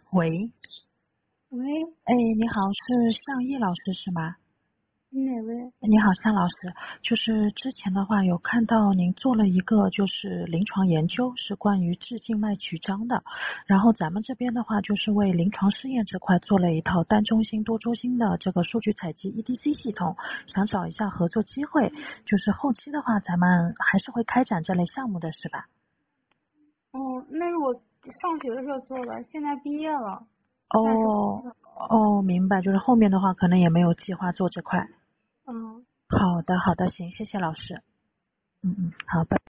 喂， 喂， 哎，你好，是向毅老师是吗？ 哪位？ 你好，向老师，就是之前的话有看到您做了一个就是临床研究，是关于致静脉曲张的，然后咱们这边的话就是为临床试验这块做了一套单中心、多中心的这个数据采集 EDC 系统，想找一下合作机会，就是后期的话咱们还是会开展这类项目的是吧？ 哦，那是我上学的时候做的，现在毕业了，暂时不哦做。 哦，明白，就是后面的话可能也没有计划做这块。 嗯。 好的，好的，行，谢谢老师。好，拜拜。